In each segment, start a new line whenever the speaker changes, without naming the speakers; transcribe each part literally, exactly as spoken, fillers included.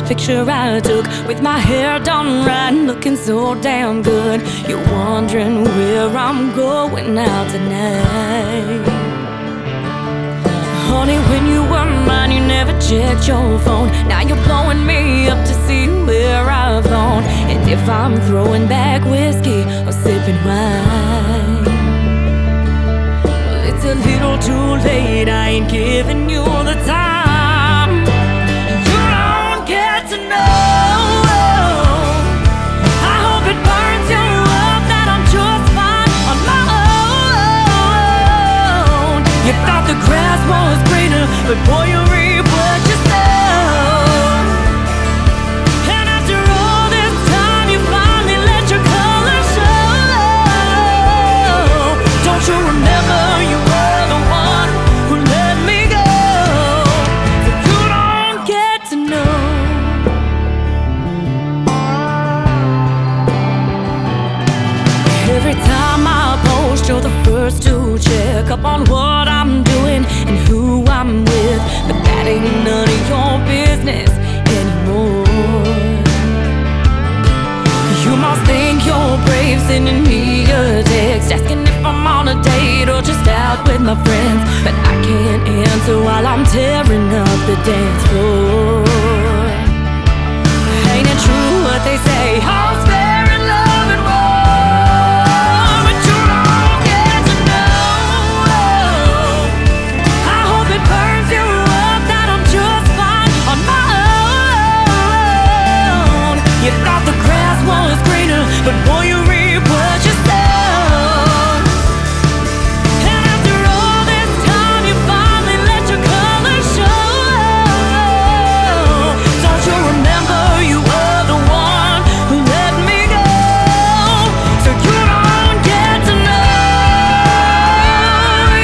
that picture I took with my hair done right and looking so damn good. You're wondering where I'm going out tonight. Honey, when you were mine, you never checked your phone. Now you're blowing me up to see where I've gone, and if I'm throwing back whiskey or sipping wine. Well, it's a little too late, I ain't giving you the time. You don't get to know. I hope it burns you up that I'm just fine on my own. You thought the grass was greener, but boy, you reap what you sow. And after all this time, you finally let your colors show. Don't you remember you were the one who let me go? So you don't get to know. Every time I post, you're the first to check up on what I'm doing and who I'm with, but that ain't none of your business anymore. You must think you're brave sending me a text asking if I'm on a date or just out with my friends, but I can't answer while I'm tearing up the dance floor. Ain't it true what they say? All's fair in love and war, but you don't get to know. I hope it burns you up that I'm just fine on my own. You thought the grass was greener, but boy, you reap what you sow. And after all this time, you finally let your colors show. Don't you remember you were the one who let me go? So you don't get to know.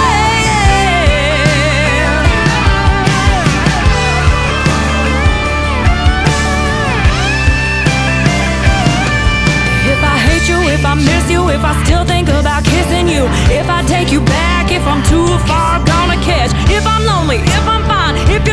Yeah. If I hate you, if I miss you, if I still think about kissing you, if I take you back, if I'm too far gonna catch, if I'm lonely, if I'm fine, if you're